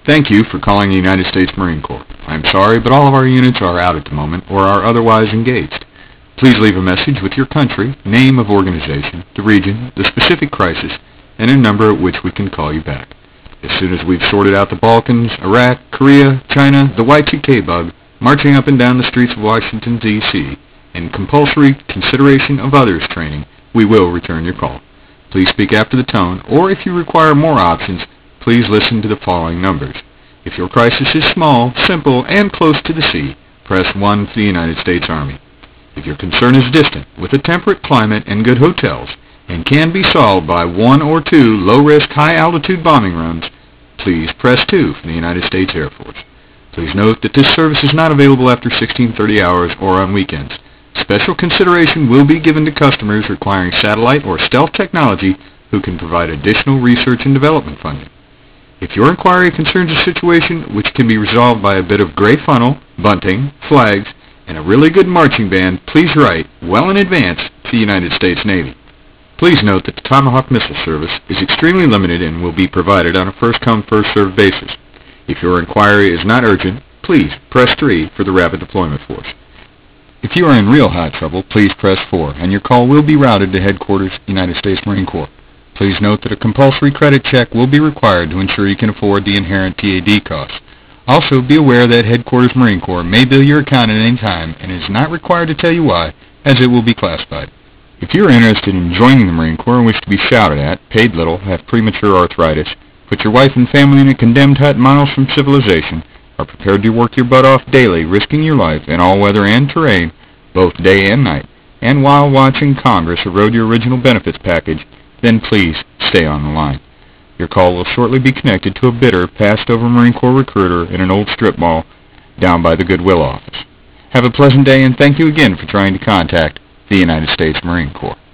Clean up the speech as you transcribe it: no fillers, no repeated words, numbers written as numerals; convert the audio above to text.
Thank you for calling the United States Marine Corps. I'm sorry, but all of our units are out at the moment or are otherwise engaged. Please leave a message with your country, name of organization, the region, the specific crisis, and a number at which we can call you back. As soon as we've sorted out the Balkans, Iraq, Korea, China, the Y2K bug, marching up and down the streets of Washington, D.C., and compulsory consideration of others training, we will return your call. Please speak after the tone, or if you require more options, please listen to the following numbers. If your crisis is small, simple, and close to the sea, press 1 for the United States Army. If your concern is distant, with a temperate climate and good hotels, and can be solved by 1 or 2 low-risk, high-altitude bombing runs, please press 2 for the United States Air Force. Please note that this service is not available after 1630 hours or on weekends. Special consideration will be given to customers requiring satellite or stealth technology who can provide additional research and development funding. If your inquiry concerns a situation which can be resolved by a bit of gray funnel, bunting, flags, and a really good marching band, please write, well in advance, to the United States Navy. Please note that the Tomahawk missile service is extremely limited and will be provided on a first-come, first-served basis. If your inquiry is not urgent, please press 3 for the Rapid Deployment Force. If you are in real hot trouble, please press 4, and your call will be routed to Headquarters, United States Marine Corps. Please note that a compulsory credit check will be required to ensure you can afford the inherent TAD costs. Also, be aware that Headquarters Marine Corps may bill your account at any time and is not required to tell you why, as it will be classified. If you are interested in joining the Marine Corps and wish to be shouted at, paid little, have premature arthritis, put your wife and family in a condemned hut miles from civilization, are prepared to work your butt off daily, risking your life in all weather and terrain, both day and night, and while watching Congress erode your original benefits package, then please stay on the line. Your call will shortly be connected to a bitter, passed-over Marine Corps recruiter in an old strip mall down by the Goodwill office. Have a pleasant day, and thank you again for trying to contact the United States Marine Corps.